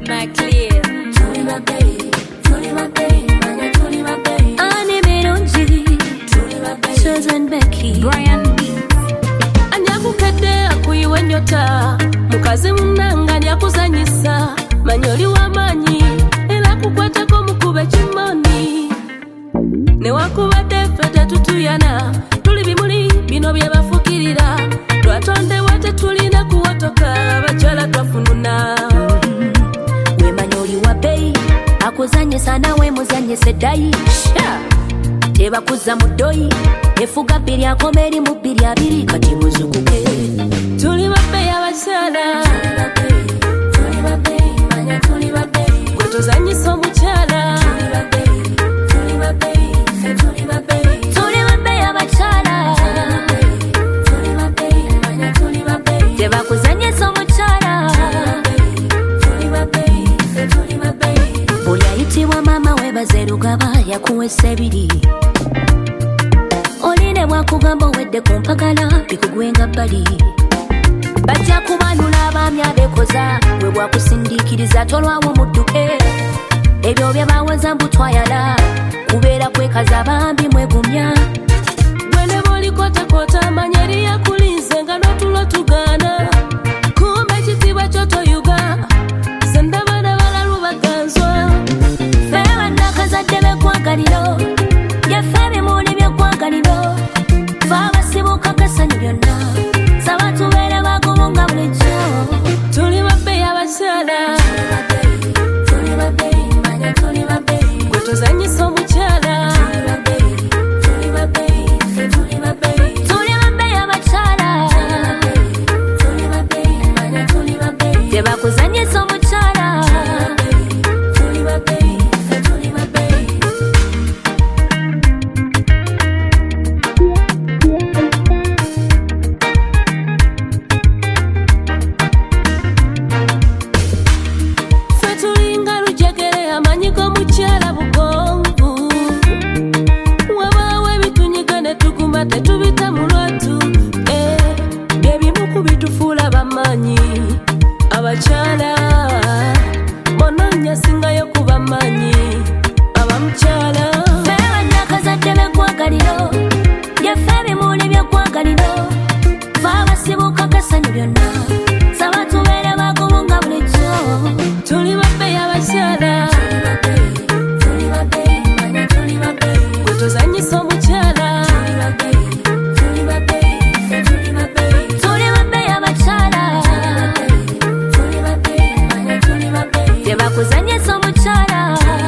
my clear. Tuli mabe, manya tuli mabe. Ani Mirungi, Tuli mabe. Susan Becky, Brian B. Anyakukadde akuyiwa nyota, mukazi munanga anyakuzanyisa, manyoli w'amaanyi era kukwatako mukube kimoni. Newakubadde ffe tetutuyana, tuli bimuli bino bye bafukirira, twatondewa tetulina kuwotoka, abakyala twafununa. Wemanyoli wa bei, akuzanyisa nawe muzanyise ddayi. Tebakuza mu ddoyi, efuga bbiri akoma eri mu bbiri abiri kati muzukuke. Tuli babe abakyala, Tuli mabe, manya tuli mabe. gwe tuzanyisa omukyala. Tuli mabe, tuli mabe. Tuli babe abakyala, Tuli mabe, manya tuli mabe. tebakuzanyisa omukyala. Tuli mabe, tuli mabe. Buli ayitibwa maama webaze Lugaba yakuwesa ebiri. Oline bwakugamba owedde ku mpagala bikugwenga bbali. Bajja kubanula abaami abeekoza bwe bwakusindiikiriza tolwawo mudduke. Ebyo bye bawoza mbu twayala kubeera kwekaza bambi mwegumya. Gwe ne bw'olikotakota amanya eri yakulinze nga n'otulo tugaana. Kumbe ekitiibwa kyo toyuga, ze ndaba n'abalalu baganzwa. Ffe bannakazadde b'eggwagaliro, yaffe ebimuli by'eggwagaliro. Ffe abasibuka kasanyu byonna, saba tubeere bagumu nga bulijjo. Tuli babe abakyala, Tuli mabe, manya tuli mabe. gwe tuzanyisa omukyala. Tuli mabe, tuli mabe. Tuli babe abakyala, Tuli mabe, manya tuli mabe. tebakuzanyisa omukyala. Tuli mabe, tuli mabe. Ffe tulinga lujegere amanyi g'omukyala bugonvu. Wabaawo ebitunyiga ne tuguma tetubita mu lwatu. Bye bimu ku bitufuula bamaanyi. Abakyala bonna singayo kuba maanyi. Abamukyala Ffe bannakazadde b'eggwagaliro, yaffe ebimuli by'eggwagaliro. Ffe abasibuka kasanyu byonna, saba tubeere bagumu nga bulijjo. tuli babe abakyala, Tuli mabe, manya tuli mabe. gwe tuzanyisa omukyala. Tuli mabe, tuli mabe. Tuli babe abakyala, Tuli mabe, manya tuli mabe. tebakuzanyisa omukyala.